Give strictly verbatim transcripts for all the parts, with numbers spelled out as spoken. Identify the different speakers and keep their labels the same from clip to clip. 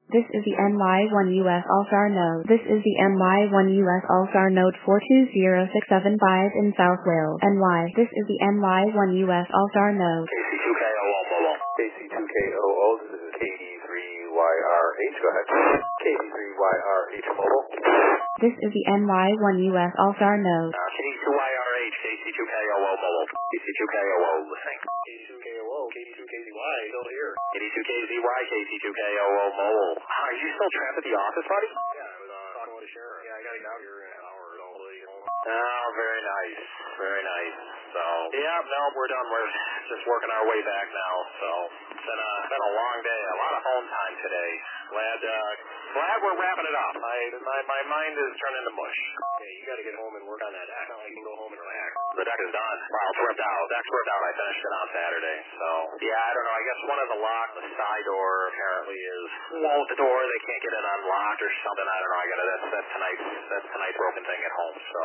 Speaker 1: This is the M Y one U S All-Star node. This is the M Y one U S All-Star node four two zero six seven five in South Wales, N Y. This is the M Y one U S All-Star node.
Speaker 2: K C two K O O mobile. K C two K O O, this is K D three Y R H, go ahead. K D three Y R H mobile.
Speaker 1: This is the M Y one U S All-Star node.
Speaker 2: Uh, K D two Y R H, K C two K O O mobile. K C two K O O, listening. K D two K O O, K D two K Z Y, still here. K D two K Z Y, K C two K O O mobile. Are you still trapped at the office, buddy? Yeah, I was uh, talking with the sheriff. Yeah, I gotta get out here in an hour or so. Oh, very nice. Very nice. So, yeah, no, we're done. We're just working our way back now. So, it's been a, been a long day. A lot of home time today. Glad, uh, glad we're wrapping it up. I, my, my mind is turning to mush. Okay, you gotta get home and work on that deck. Not like you can go home and relax. The deck is done. Well, it's ripped out. Deck's ripped out. I finished it on Saturday. So, yeah, I don't know. I guess one of the locks, the side door apparently is, well, the door, they can't get it unlocked or something. I don't know. I gotta, that's, that's tonight's, that's tonight's broken thing at home. So,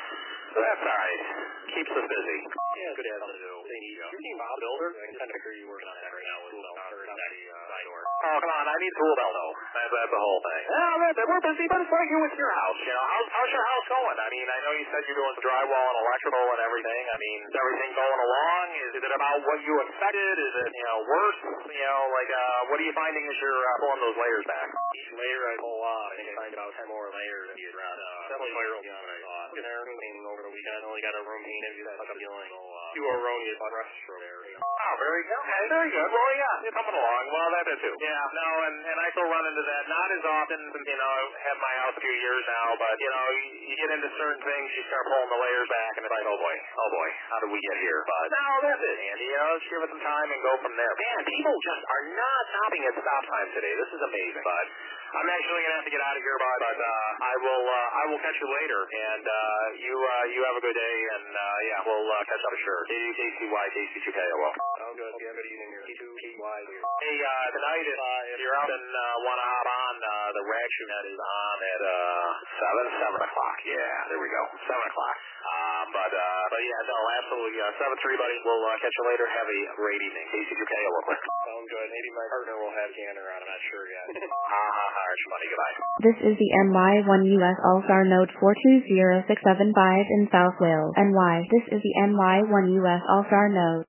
Speaker 2: so that's alright. Keeps us busy. Yeah, good to have something to do. They need you. Your team Bob Builder? I can kind of figure you working on that right now with Tool Belt. Or not the uh, side door. Oh, come on. I need Tool Belt, though. That's, that's the whole thing. Yeah, that's it. We're busy, but it's like you with your house. You know, how's, how's your house going? I mean, I know you said you're doing some drywall and electrical and everything. I mean, is everything going along? Is it about what you expected? Is it, you know, worse? You know, like, uh, what are you finding as you're uh, pulling those layers back? Each layer I pull off, I think I find about ten more layers to be around. Uh, definitely more beyond what I thought. Looking there, cleaning over the weekend. Only got a room painted. Do that fuck up feeling. So, uh, do a erroneous on rest for there. Oh, very good. Okay, very good. Well, yeah, you're coming along. Well, that's it too. Yeah, no, and, and I still run into that. Not as often, you know, I've had my house a few years now, but, you know, you, you get into certain things, you start pulling the layers back, and it's like, oh boy, oh boy, how did we get here? But, no, that's it, Andy. You know, just give it some time and go from there. Man, people just are not stopping at stop signs today. This is amazing. But I'm actually going to have to get out of here, but, but uh, I will uh, I will catch you later, and uh, you uh, you have a good day, and uh, yeah, we'll uh, catch up sure. K C Y, K C two K O O. Oh, good. You have a good evening here. K two K Y. Hey, uh, tonight, if, uh, if you're out and uh, want to hop on, uh, the rag shoot net is on at uh, seven, seven o'clock. Yeah, there we go. seven o'clock. Um, but, uh, but yeah, no, absolutely. Uh, seven three, buddy. We'll uh, catch you later. Have a great evening. K C two K O O. Sounds good. Maybe my partner will have Gander on. I'm not sure yet. Ha ha ha. It's funny. Goodbye.
Speaker 1: This is the M Y one U S All-Star node four two zero six seven five in South Wales, N Y. This is the M Y one U S All-Star node.